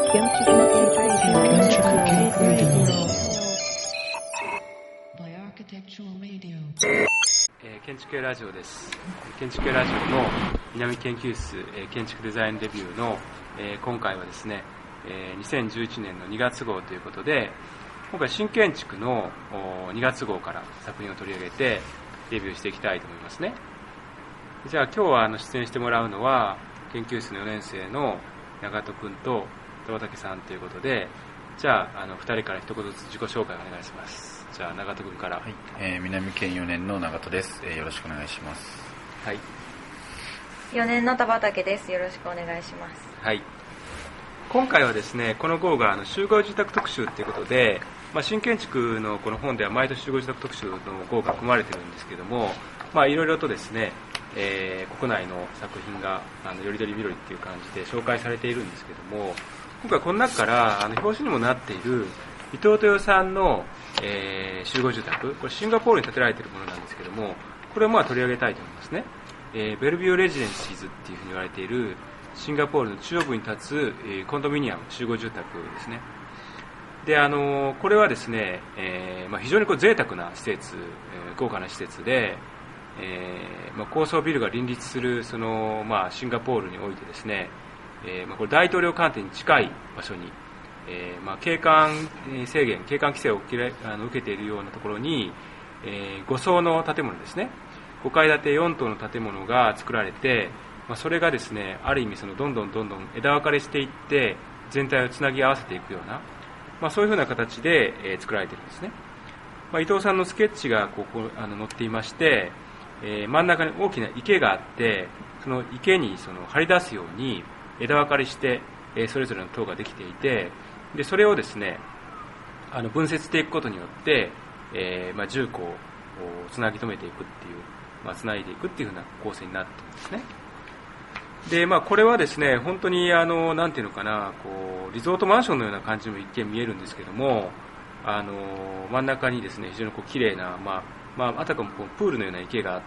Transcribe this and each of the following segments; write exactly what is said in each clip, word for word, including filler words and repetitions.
えー、建築系ラジオです。建築系ラジオの南研究室、えー、建築デザインレビューの、えー、今回はですね、えー、にせんじゅういちねんのにがつ号ということで、今回新建築のにがつ号から作品を取り上げてレビューしていきたいと思いますね。じゃあ今日はあの出演してもらうのは研究室のよねん生の長戸くんと田畑さんということで、じゃあ、あのふたりから一言ずつ自己紹介をお願いします。じゃあ長戸くんから。 はい、えー、南研よねんの長戸です、えー、よろしくお願いします。 はい。 よねんの田畑です。よろしくお願いします。 はい。今回はですね、この号があの集合住宅特集ということで、まあ、新建築のこの本では毎年集合住宅特集の号が組まれてるんですけども、まあいろいろとですね、えー、国内の作品があのよりどりみどりっていう感じで紹介されているんですけども、今回この中からあの表紙にもなっている伊藤豊さんの、えー、集合住宅、これシンガポールに建てられているものなんですけども、これをまあ取り上げたいと思いますね。えー、ベルビューレジデンシーズっていうふうに言われているシンガポールの中央部に立つ、えー、コンドミニアム集合住宅ですね。で、あのー、これはですね、えーまあ、非常にこう贅沢な施設、えー、豪華な施設で、えーまあ、高層ビルが林立するその、まあ、シンガポールにおいてですね、えーまあ、これ大統領官邸に近い場所に、えーまあ、景観制限、景観規制を受け、あの受けているようなところに、えー、ご層の建物ですね、ごかい建てよん棟の建物が作られて、まあ、それがですね、ある意味そのどんどんどんどん枝分かれしていって全体をつなぎ合わせていくような、まあ、そういうふうな形で、えー、作られているんですね。まあ、伊藤さんのスケッチがここあの載っていまして、えー、真ん中に大きな池があって、その池にその張り出すように枝分かれして、えー、それぞれの塔ができていて、でそれをですね、あの分節していくことによって、えーまあ、重工をつなぎ止めていくっていう、まあ、つないでいくっていうふうな構成になっているんですね。で、まあ、これはですね、本当にあのなんていうのかな、こうリゾートマンションのような感じも一見見えるんですけども、あの真ん中にですね、非常にこう綺麗な、まあまあ、あたかもこうプールのような池があって、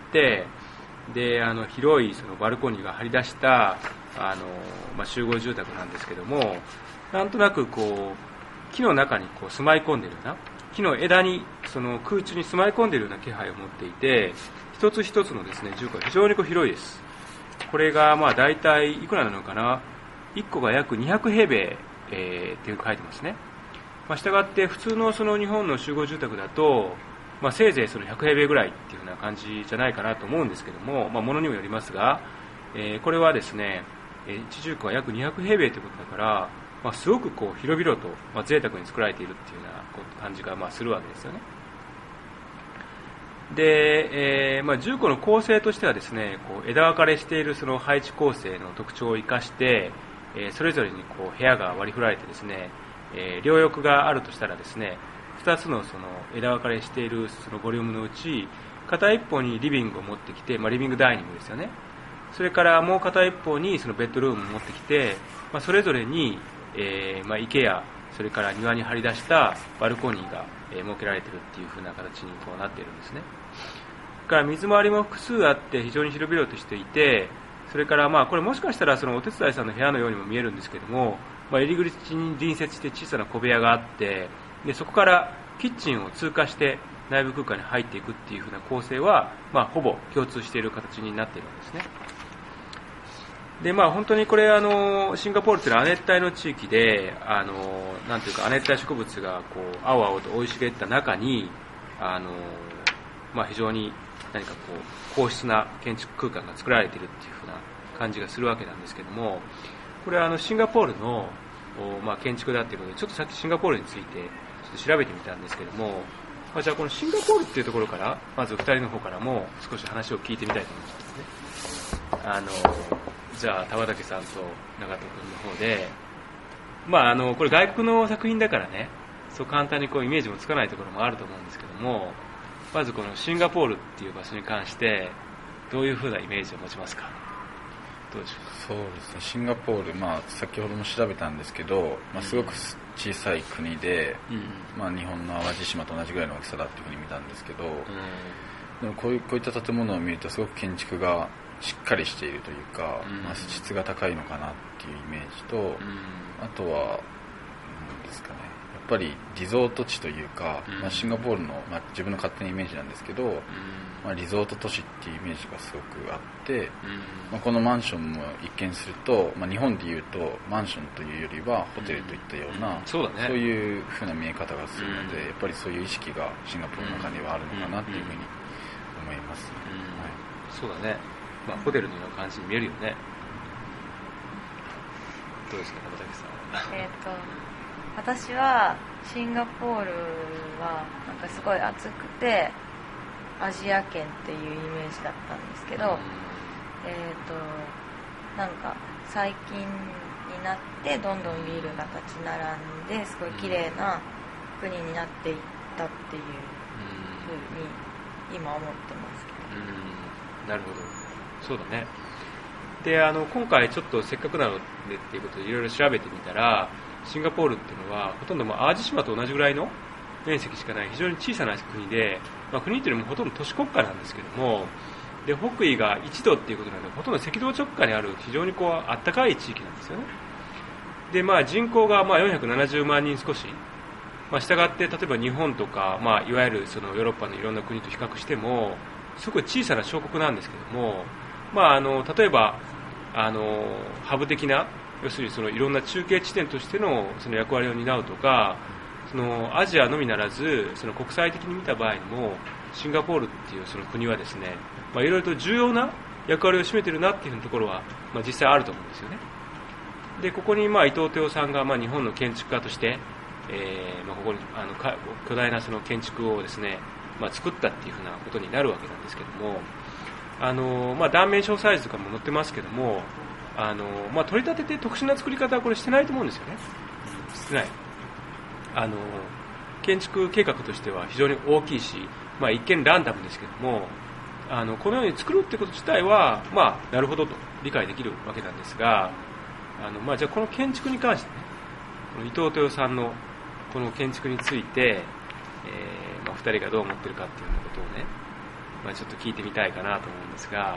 であの広いそのバルコニーが張り出したあの、まあ、集合住宅なんですけども、なんとなくこう木の中にこう住まい込んでいるような、木の枝にその空中に住まい込んでいるような気配を持っていて、一つ一つのですね住居は非常にこう広いです。これがまあ大体いくらなのかな、いっこが約にひゃくへいべい、えー、っていう書いてますね。まあ、したがって普通のその日本の集合住宅だと、まあ、せいぜいそのひゃくへいべいぐらいっていうふうな感じじゃないかなと思うんですけども、まあ、ものにもよりますが、えー、これはですね、いち住居は約にひゃくへいべいということだから、まあ、すごくこう広々と、まあ、贅沢に作られているっていうような感じがまあするわけですよね。で、えーまあ、住居の構成としてはですね、こう枝分かれしているその配置構成の特徴を生かして、えー、それぞれにこう部屋が割り振られてですね、えー、両翼があるとしたらですね、ふたつのその枝分かれしているそのボリュームのうち、片一方にリビングを持ってきて、まあ、リビングダイニングですよね。それからもう片一方にそのベッドルームを持ってきて、まあ、それぞれに、えーまあ、池やそれから庭に張り出したバルコニーが、えー、設けられているっていう風な形にこうなっているんですね。それから水回りも複数あって非常に広々としていて、それからまあこれもしかしたらそのお手伝いさんの部屋のようにも見えるんですけども、まあ、入り口に隣接して小さな小部屋があって、でそこからキッチンを通過して内部空間に入っていくっていう風な構成は、まあ、ほぼ共通している形になっているんですね。でまあ、本当にこれあのシンガポールというのは亜熱帯の地域で、あのなんていうか亜熱帯植物がこう青々と生い茂った中に、あの、まあ、非常に何かこう硬質な建築空間が作られているっていう風な感じがするわけなんですけども、これはあのシンガポールの、まあ、建築だということで、ちょっとさっきシンガポールについてちょっと調べてみたんですけども、まあ、じゃあこのシンガポールっていうところからまずふたりの方からも少し話を聞いてみたいと思いますね。あのじゃあ田畑さんと長戸君の方で、まあ、あのこれ外国の作品だからね、そう簡単にこうイメージもつかないところもあると思うんですけども、まずこのシンガポールっていう場所に関してどういうふうなイメージを持ちますか。どうでしょうか。 そうですね、シンガポール、まあ、先ほども調べたんですけど、まあ、すごく小さい国で、うんまあ、日本の淡路島と同じぐらいの大きさだっていうふうに見たんですけど、うん、でもこういう、こういった建物を見るとすごく建築がしっかりしているというか、 うんまあ、質が高いのかなっていうイメージと、 うんあとは何ですかね、やっぱりリゾート地というか、 うんまあ、シンガポールの、まあ、自分の勝手なイメージなんですけど、 うんまあ、リゾート都市っていうイメージがすごくあって、 うんまあ、このマンションも一見すると、まあ、日本でいうとマンションというよりはホテルといったような、 うんそうだねそういう風な見え方がするので、 うんやっぱりそういう意識がシンガポールの中にはあるのかなっていうふうに思いますね、 うんはい、 そうだね、まあ、ホテルのような感じに見えるよね。どうですか、田崎さん。 えっと私はシンガポールはなんかすごい暑くてアジア圏っていうイメージだったんですけど、えっとなんか最近になってどんどんビルが立ち並んですごい綺麗な国になっていったっていうふうに今思ってますけど、 うん、なるほど、そうだね。で、あの今回ちょっとせっかくなのでっていうことでいろいろ調べてみたら、シンガポールっていうのはほとんどまあ淡路島と同じぐらいの面積しかない非常に小さな国で、まあ、国っていうのもほとんど都市国家なんですけども、で北緯がいちどっていうことなのでほとんど赤道直下にある非常にこうあったかい地域なんですよね。で、まあ、人口がまあよんひゃくななじゅうまんにん少し、まあ、従って例えば日本とか、まあ、いわゆるそのヨーロッパのいろんな国と比較してもすごい小さな小国なんですけども、まあ、あの例えばあのハブ的な要するにそのいろんな中継地点としてのその役割を担うとか、そのアジアのみならずその国際的に見た場合にもシンガポールっていうその国はですね、まあ、いろいろと重要な役割を占めているなっていうところは、まあ、実際あると思うんですよね。でここにまあ伊藤豊さんがまあ日本の建築家として、えーまあ、ここにあのか巨大なその建築をですね、まあ、作ったっていうふうなことになるわけなんですけども、あの、まあ、断面小サイズとかも載ってますけども、あの、まあ、取り立てて特殊な作り方はこれしてないと思うんですよね。してない。あの建築計画としては非常に大きいし、まあ、一見ランダムですけども、あのこのように作るってこと自体は、まあ、なるほどと理解できるわけなんですが、あの、まあ、じゃあこの建築に関してね、この伊藤豊さんのこの建築について、えーまあ、ふたりがどう思ってるかっていうようなことをね、まあ、ちょっと聞いてみたいかなと思うんですが、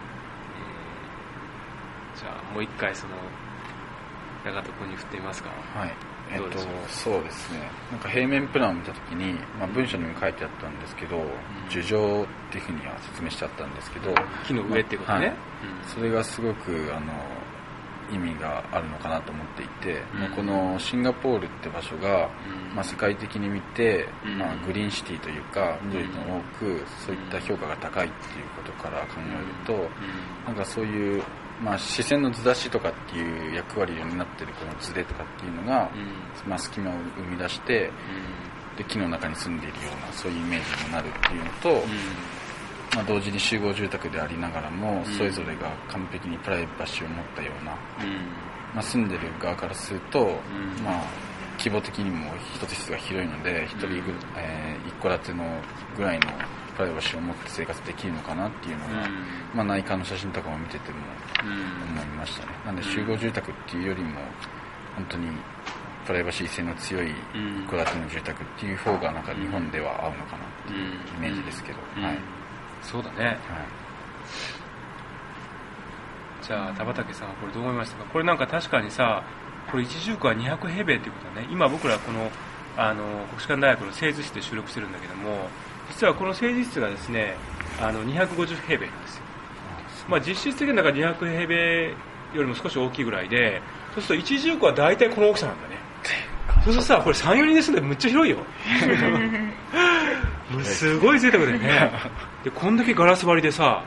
えー、じゃあもう一回その長門君に振ってみますか。 はい、えっとどうでしょう。 そうですね、なんか平面プランを見たときに、まあ、文章にも書いてあったんですけど、樹状っていうふうには説明しちゃったんですけど、 木の上っていうことね、 はい、 うん、 それがすごくあの意味があるのかなと思っていて、 うん、 まあ、このシンガポールって場所が、 うん、 まあ、世界的に見て、 うん、 まあ、グリーンシティというか緑の多くそういった評価が高いっていうことから考えると、なんかそういう、まあ、視線のずらしとかっていう役割を担っているこのズレとかっていうのが、まあ、隙間を生み出してで木の中に住んでいるようなそういうイメージになるっていうのと、まあ、同時に集合住宅でありながらもそれぞれが完璧にプライバシーを持ったような、まあ、住んでる側からすると、まあ、規模的にも一つ一つが広いので一人ぐ、えー、一戸建てのぐらいのプライバシーを持って生活できるのかなっていうのが、まあ、内観の写真とかも見てても思いましたね。なんで集合住宅っていうよりも本当にプライバシー性の強い一戸建ての住宅っていう方がなんか日本では合うのかなっていうイメージですけど、はい、 そうだね、はい、じゃあ田畑さんはこれどう思いましたか。これなんか確かにさ、これ一住区はにひゃく平米っていうことはね、今僕らこのあの国士舘大学の政治室で収録してるんだけども、実はこの政治室がですねあのにひゃくごじゅう平米なんですよ。まあ、実質的になんかにひゃく平米よりも少し大きいぐらいで、そうすると一住区は大体この大きさなんだね。そうするとさ、これさん、よにんで住んでむっちゃ広いよもうすごい贅沢だよね。でこんだけガラス張りでさ、はい、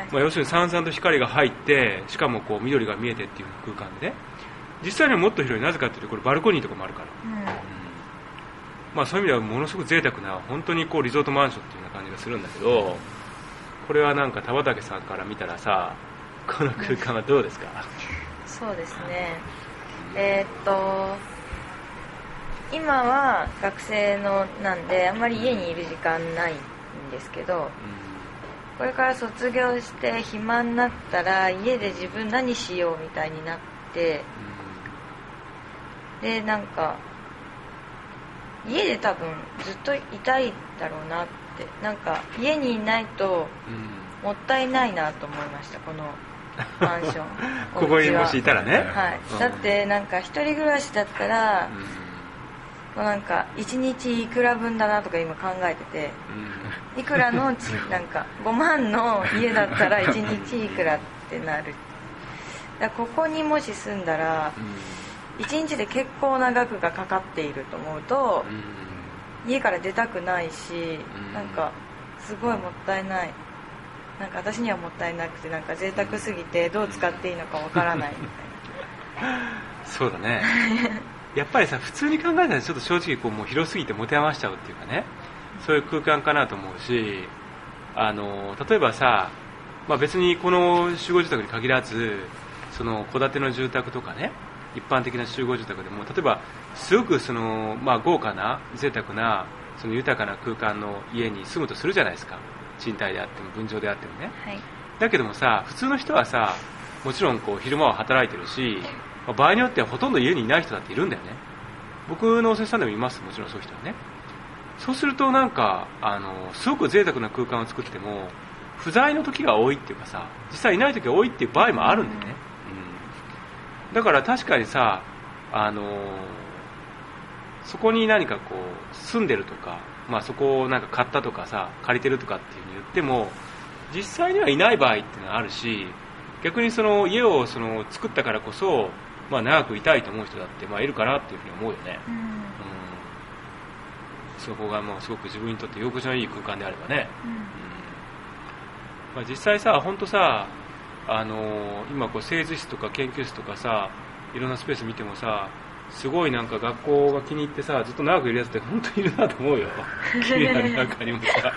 まあ、要するにさんさんと光が入って、しかもこう緑が見えてっていう空間でね、実際にはもっと広い。なぜかというとこれバルコニーとかもあるから、うん、まあ、そういう意味ではものすごく贅沢な本当にこうリゾートマンションっていうような感じがするんだけど、これはなんか田畑さんから見たらさ、この空間はどうですか。 そうですね、えー、っと今は学生のなんであんまり家にいる時間ないんですけど、うん、これから卒業して暇になったら家で自分何しようみたいになって、うん、でなんか家で多分ずっといたいだろうなって、なんか家にいないともったいないなと思いました、このマンションここにもしいたらね、 はい、うん、だってなんか一人暮らしだったら、うん、なんかいちにちいくら分だなとか今考えてて、うん、いくらのなんかごまんの家だったらいちにちいくらってなる。だここにもし住んだら、うん、いちにちで結構な額がかかっていると思うと、うん、家から出たくないし、うん、なんかすごいもったいない、なんか私にはもったいなくて、なんか贅沢すぎてどう使っていいのかわからないみたいなそうだねやっぱりさ、普通に考えたらちょっと正直こうもう広すぎて持て余しちゃうっていうかね、そういう空間かなと思うし、あの例えばさ、まあ、別にこの集合住宅に限らず、その戸建ての住宅とかね、一般的な集合住宅でも、例えばすごくその、まあ、豪華な贅沢なその豊かな空間の家に住むとするじゃないですか、賃貸であっても分譲であってもね、はい、だけどもさ、普通の人はさ、もちろんこう昼間は働いてるし、まあ、場合によってはほとんど家にいない人だっているんだよね。僕のお世話さんでもいます、もちろんそういう人はね。そうするとなんかあのすごく贅沢な空間を作っても不在の時が多いっていうかさ、実際いない時が多いっていう場合もあるんだよね、うん、だから確かにさ、あのそこに何かこう住んでるとか、まあ、そこをなんか買ったとかさ、借りてるとかっていう風に言っても実際にはいない場合っていうのはあるし、逆にその家をその作ったからこそ、まあ、長くいたいと思う人だってまあいるかなっていうふうに思うよね、うんうん、そこがもうすごく自分にとって居心地のいい空間であればね、うんうん、まあ、実際さ、本当さ、あのー、今こう製図室とか研究室とかさ、いろんなスペース見てもさ、すごいなんか学校が気に入ってさ、ずっと長くいるやつって本当にいるなと思うよ綺麗な中にもさ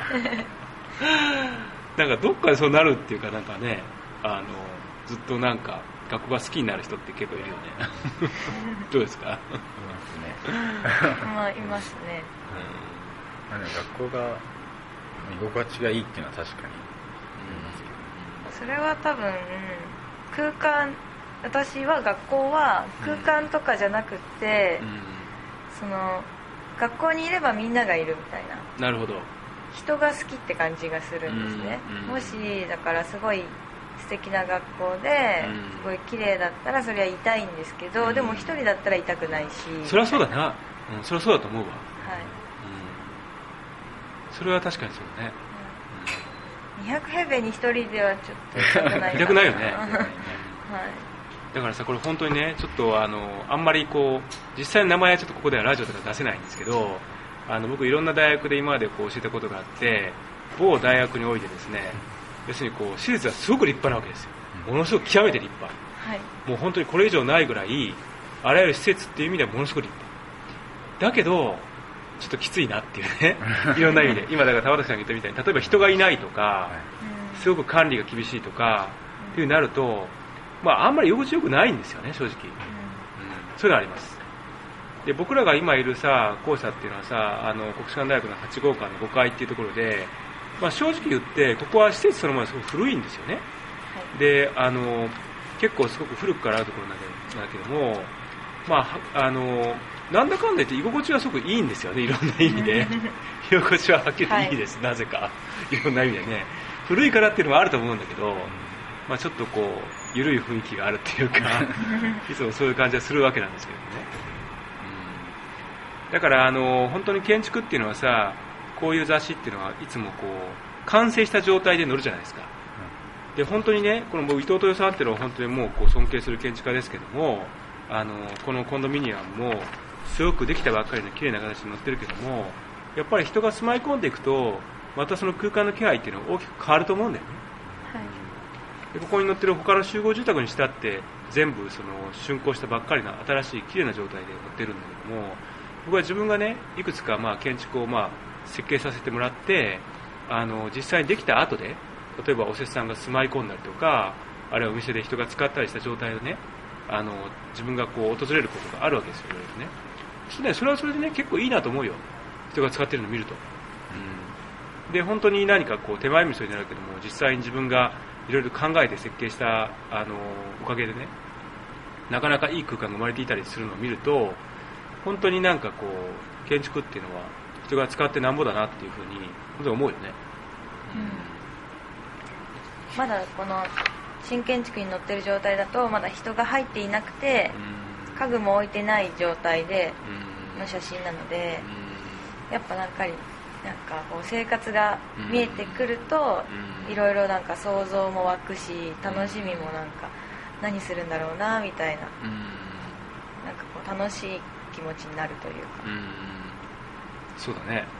なんかどっかでそうなるっていうか、なんかね、あのずっとなんか学校が好きになる人って結構いるよねどうですか？いますねまあいますね、 うん、学校が居心地がいいっていうのは確かに思いますけど、それは多分空間、私は学校は空間とかじゃなくて、うん、その学校にいればみんながいるみたいな、 なるほど、 人が好きって感じがするんですね、うんうん、もしだからすごい素敵な学校ですごい綺麗だったらそれは痛いんですけど、うん、でも一人だったら痛くないし、 それはそうだな、うん、それはそうだと思うわ、はい、うん、それは確かにそうだね、 うん、にひゃく平米に一人ではちょっと痛くない痛くないよね、はい、だからさ、これ本当にね、ちょっとあのあんまりこう実際の名前はちょっとここではラジオとか出せないんですけど、あの僕いろんな大学で今までこう教えたことがあって、某大学においてですね、要するにこう施設はすごく立派なわけですよ、ものすごく極めて立派、はい、もう本当にこれ以上ないぐらいあらゆる施設っていう意味ではものすごく立派だけど、ちょっときついなっていうねいろんな意味で、今だから田畑さんが言ったみたいに、例えば人がいないとか、すごく管理が厳しいとかっていうなると、まあ、あんまり居心地よくないんですよね、正直、うん、そういうのあります。で、僕らが今いるさ校舎っていうのはさ、あの国士舘大学のはち号館のごかいっていうところで、まあ、正直言ってここは施設そのものはすごく古いんですよね、はい、で、あの結構すごく古くからあるところなんだけども、まあ、あのなんだかんだ言って居心地はすごくいいんですよね、いろんな意味で居心地ははっきり言っていいです、はい、なぜかいろんな意味でね、古いからっていうのもあると思うんだけど、まあ、ちょっとこう緩い雰囲気があるっていうかいつもそういう感じはするわけなんですけどね、うん、だからあの本当に建築っていうのはさ、こういう雑誌っていうのはいつもこう完成した状態で載るじゃないですか、うん、で本当にね、この伊藤豊さんっていうのは本当にもうこう尊敬する建築家ですけども、あのこのコンドミニアムもすごくできたばっかりの綺麗な形に載ってるけども、やっぱり人が住まい込んでいくとまたその空間の気配っていうのは大きく変わると思うんだよね、はい、でここに載ってる他の集合住宅にしたって全部その竣工したばっかりの新しい綺麗な状態で載ってるんだけども、僕は自分がねいくつかまあ建築をまあ設計させてもらって、あの実際にできた後で例えばお施主さんが住まい込んだりとか、あるいはお店で人が使ったりした状態をね、あの自分がこう訪れることがあるわけですよ、いろいろね。それね、それはそれでね結構いいなと思うよ、人が使ってるのを見ると、うん、で本当に何かこう手前味噌になるけども、実際に自分がいろいろ考えて設計したあのおかげでね、なかなかいい空間が生まれていたりするのを見ると、本当になんかこう建築っていうのは人が使ってなんぼだなっていうふうに本当に思うよね、 まだこの新建築に載ってる状態だとまだ人が入っていなくて家具も置いてない状態での写真なので、やっぱなんかなんかこう生活が見えてくるといろいろなんか想像も湧くし、楽しみもなんか何するんだろうなみたいな、なんかこう楽しい気持ちになるというか。 うん、そうだね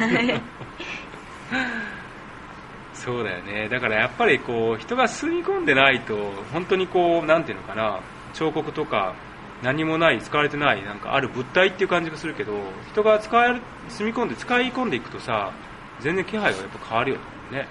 そうだよね。だからやっぱりこう人が住み込んでないと本当にこうなんていうのかな、彫刻とか何もない使われてないなんかある物体っていう感じがするけど、人が使える住み込んで使い込んでいくとさ、全然気配がやっぱ変わるよね。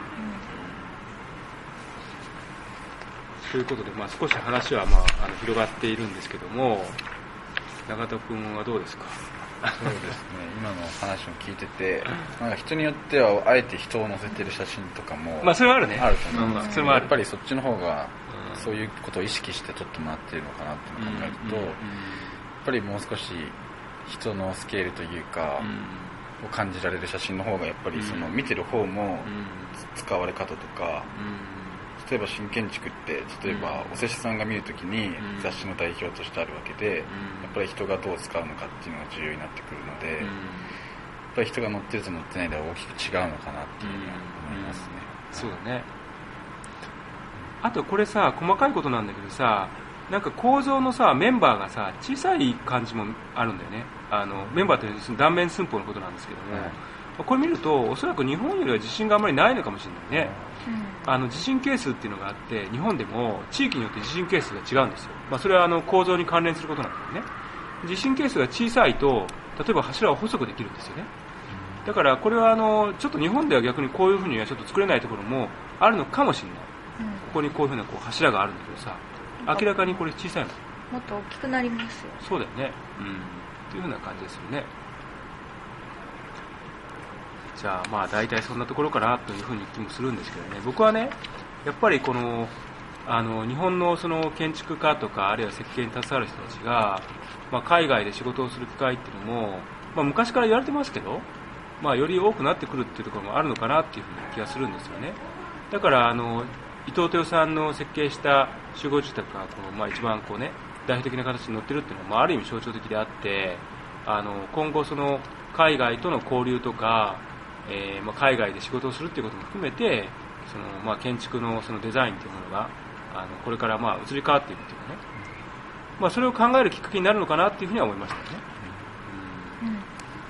ということで、まあ、少し話は、まあ、あの広がっているんですけども、永田君はどうですか？ そうですね、今の話も聞いてて、なんか人によってはあえて人を載せてる写真とかも、 まあ、それはあるね。 あると思うんですけど、 それもある。 やっぱりそっちの方がそういうことを意識して撮ってもらっているのかなっていうのを考えると、やっぱりもう少し人のスケールというか、を感じられる写真の方がやっぱりその見てる方も使われ方とか、例えば新建築って例えばお施主さんが見るときに雑誌の代表としてあるわけで、やっぱり人がどう使うのかっていうのが重要になってくるので、やっぱり人が乗ってると乗ってないでは大きく違うのかなっていうふうには思いますね。 そうだね。あとこれさ、細かいことなんだけどさ、なんか構造のさメンバーがさ小さい感じもあるんだよね。あのメンバーというのは断面寸法のことなんですけども、はい、これ見るとおそらく日本よりは地震があまりないのかもしれないね。うん、あの地震係数っていうのがあって、日本でも地域によって地震係数が違うんですよ。まあ、それはあの構造に関連することなんだよね。地震係数が小さいと例えば柱を細くできるんですよね。だからこれはあのちょっと日本では逆にこういうふうにはちょっと作れないところもあるのかもしれない。うん、ここにこういうふうなこう柱があるんだけどさ、明らかにこれ小さいの。 もっと大きくなりますよ。 そうだよね。うん。っていうふうな感じですよね。じゃあまあ大体そんなところかなというふうに気もするんですけどね。僕はね、やっぱりこのあの日本のその建築家とかあるいは設計に携わる人たちが、まあ、海外で仕事をする機会っていうのも、まあ、昔から言われてますけど、まあ、より多くなってくるっていうところもあるのかなっていうふうな気がするんですよね。だからあの伊藤豊さんの設計した集合住宅がこの、まあ、一番こう、ね、代表的な形に載ってるっていうのは、まあ、ある意味象徴的であって、あの今後その海外との交流とか、えーまあ、海外で仕事をするっていうことも含めてその、まあ、建築のそのデザインというものがあのこれからまあ移り変わっていくっていうかね、まあ、それを考えるきっかけになるのかなっていうふうには思いましたよね。うんうん、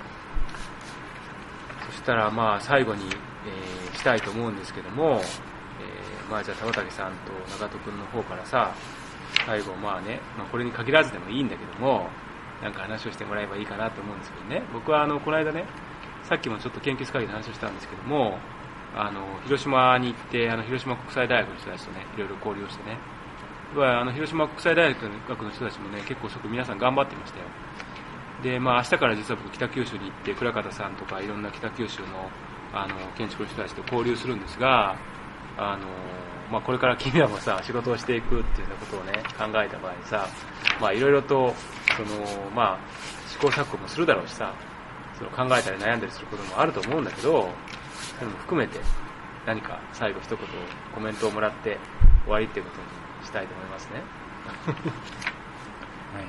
そしたらまあ最後に、えー、したいと思うんですけども、えーまあ、じゃあ田畑さんと長門君の方からさ、最後まあね、まあ、これに限らずでもいいんだけども、なんか話をしてもらえばいいかなと思うんですけどね。僕はあのこの間ね、さっきもちょっと研究室会議で話をしたんですけども、あの広島に行ってあの広島国際大学の人たちとねいろいろ交流をしてね、あの広島国際大学の人たちもね結構すごく皆さん頑張っていましたよ。で、まあ、明日から実は僕北九州に行って倉方さんとかいろんな北九州のあの建築の人たちと交流するんですが、あの、まあ、これから君らもさ仕事をしていくっていうようなことをね考えた場合にさ、まあいろいろとその、まあ、試行錯誤もするだろうしさ、その考えたり悩んだりすることもあると思うんだけど、それも含めて何か最後一言コメントをもらって終わりっていうことにしたいと思いますね。はい、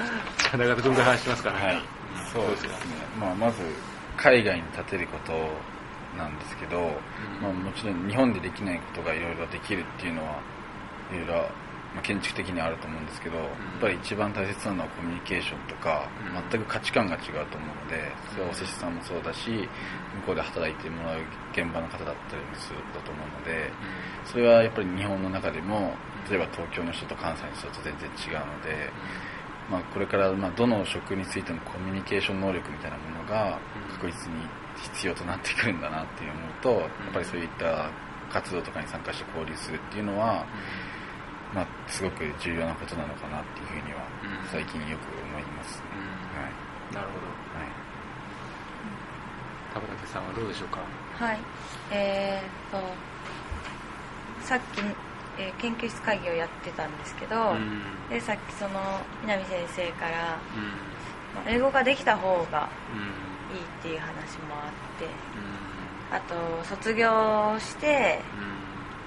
じゃあ長田君から話しますからね。はい、 そうですね。まあ、まず海外に立てることなんですけど、うん、まあ、もちろん日本でできないことがいろいろできるっていうのはいろいろまあ、建築的にはあると思うんですけど、うん、やっぱり一番大切なのはコミュニケーションとか、うん、全く価値観が違うと思うので、それはお施主さんもそうだし、向こうで働いてもらう現場の方だったりもするだと思うので、それはやっぱり日本の中でも例えば東京の人と関西の人と全然違うので、まあ、これからまあどの職についてもコミュニケーション能力みたいなものが確実に必要となってくるんだなっていう思うと、やっぱりそういった活動とかに参加して交流するっていうのは、まあ、すごく重要なことなのかなっていうふうには最近よく思います、ね。うん、はい、 なるほど。はい。田畑さんはどうでしょうか。 はい。えー、っとさっき、えー、研究室会議をやってたんですけど、うん、でさっきその南先生から、うん、英語ができた方がいいっていう話もあって、うん、あと卒業して、うん、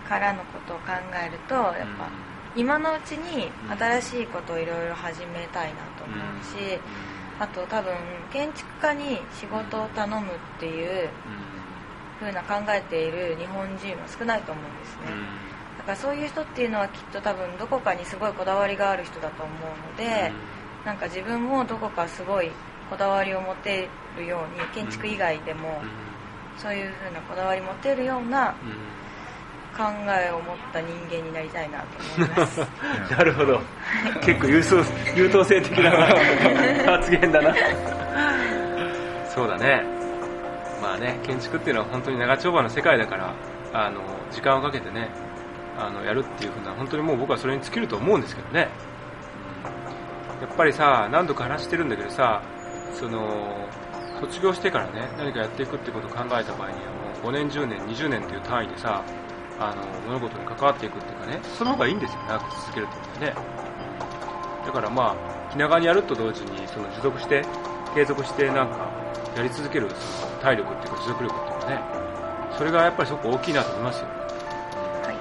からのことを考えるとやっぱ今のうちに新しいことをいろいろ始めたいなと思うし、あと多分建築家に仕事を頼むっていう風な考えている日本人は少ないと思うんですね。だからそういう人っていうのはきっと多分どこかにすごいこだわりがある人だと思うので、なんか自分もどこかすごいこだわりを持てるように建築以外でもそういう風なこだわり持てるような考えを持った人間になりたいなと思いますなるほど結構優等優等生的な発言だなそうだね。まあね、建築っていうのは本当に長丁場の世界だから、あの時間をかけてねあのやるっていう風な、本当にもう僕はそれに尽きると思うんですけどね。やっぱりさ、何度か話してるんだけどさ、その卒業してからね何かやっていくってことを考えた場合にはもうごねんじゅうねんにじゅうねんっていう単位でさ、あの物事に関わっていくっていうかね、その方がいいんですよ、長く続けるっていうのはね。だからまあ気長にやると同時にその持続して継続してなんかやり続けるその体力っていうか持続力っていうかね、それがやっぱりすごく大きいなと思いますよ。 はい。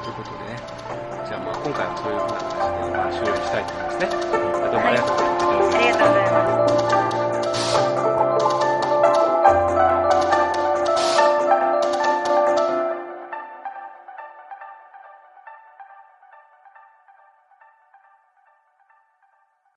ということでね、じゃあまあ今回はそういうふうな形でまあ終了したいと思いますね。どうもありがとうございました。